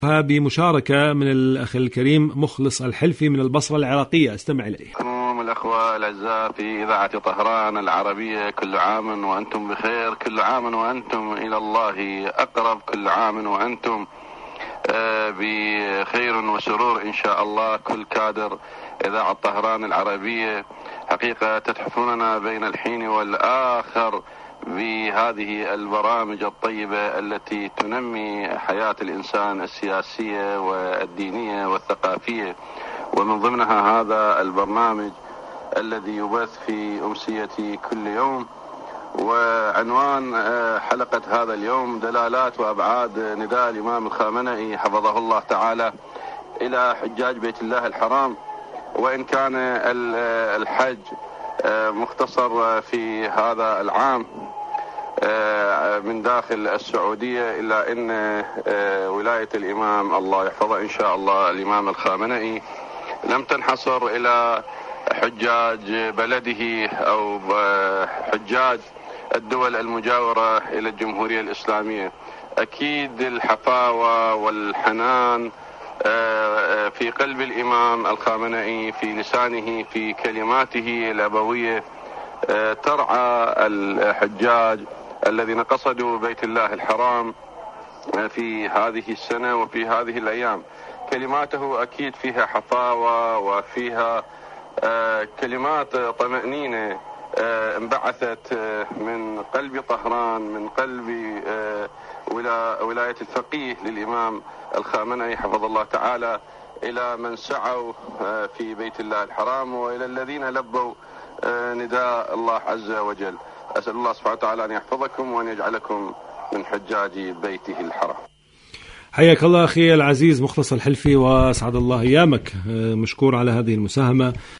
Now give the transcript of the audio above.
بمشاركة من الأخ الكريم مخلص الحلفي من البصرة العراقية، استمع إليه. الأخوة الأعزاء في إذاعة طهران العربية، كل عام وأنتم بخير، كل عام وأنتم إلى الله أقرب، كل عام وأنتم بخير وسرور إن شاء الله. كل كادر إذاعة طهران العربية حقيقة تتحفوننا بين الحين والآخر بهذه البرامج الطيبة التي تنمي حياة الإنسان السياسية والدينية والثقافية، ومن ضمنها هذا البرنامج الذي يبث في أمسية كل يوم. وعنوان حلقة هذا اليوم دلالات وأبعاد نداء الإمام الخامنئي حفظه الله تعالى إلى حجاج بيت الله الحرام. وإن كان الحج مختصر في هذا العام من داخل السعودية، إلا أن ولاية الإمام الله يحفظه إن شاء الله الإمام الخامنئي لم تنحصر إلى حجاج بلده أو حجاج الدول المجاورة إلى الجمهورية الإسلامية. أكيد الحفاوة والحنان في قلب الإمام الخامنئي، في لسانه، في كلماته الأبوية ترعى الحجاج الذين قصدوا بيت الله الحرام في هذه السنة وفي هذه الأيام. كلماته أكيد فيها حفاوة وفيها كلمات طمأنينة انبعثت من قلب طهران، من قلب ولاية الفقيه للإمام الخامنئي حفظ الله تعالى، إلى من سعوا في بيت الله الحرام وإلى الذين لبوا نداء الله عز وجل. أسأل الله سبحانه وتعالى أن يحفظكم وأن يجعلكم من حجاج بيته الحرام. حياك الله أخي العزيز مخلص الحلفي، وأسعد الله أيامك، مشكور على هذه المساهمة.